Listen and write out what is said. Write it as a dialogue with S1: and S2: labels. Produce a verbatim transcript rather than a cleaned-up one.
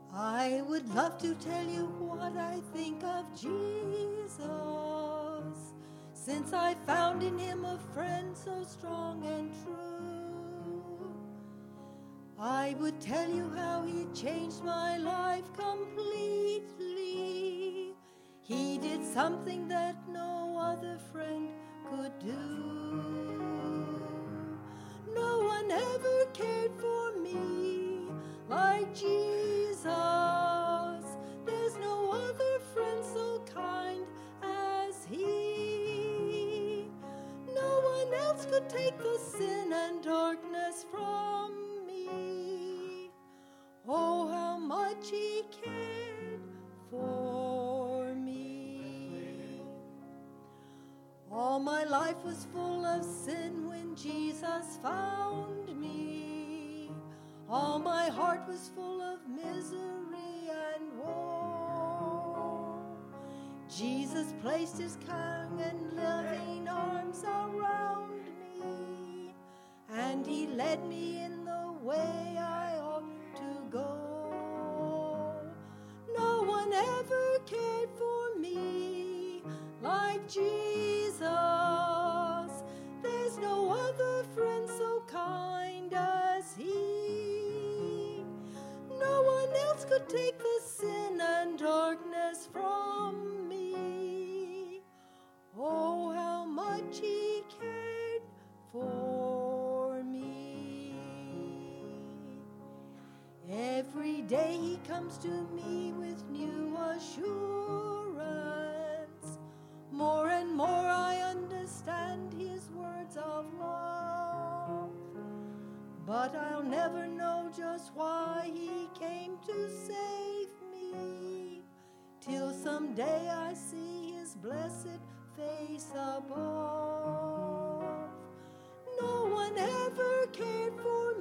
S1: I would love to tell you what I think of Jesus, since I found in him a friend so strong and true. I would tell you how he changed my life completely. He did something that no other friend could do. No one ever cared for me like Jesus. There's no other friend so kind as he. No one else could take the sin and darkness from me. Oh, how much he cared for me. All my life was full of sin when Jesus found me. All my heart was full of misery and woe. Jesus placed his kind and loving arms around me, and he led me in the way I ought to go. No one ever cared for me like Jesus. There's no other friend so kind as he. No one else could take the sin and darkness from me. Oh, how much he cared for me. Every day he comes to me with new assurance. More and more I understand his words of love. But I'll never know just why he came to save me, till someday I see his blessed face above. No one ever cared for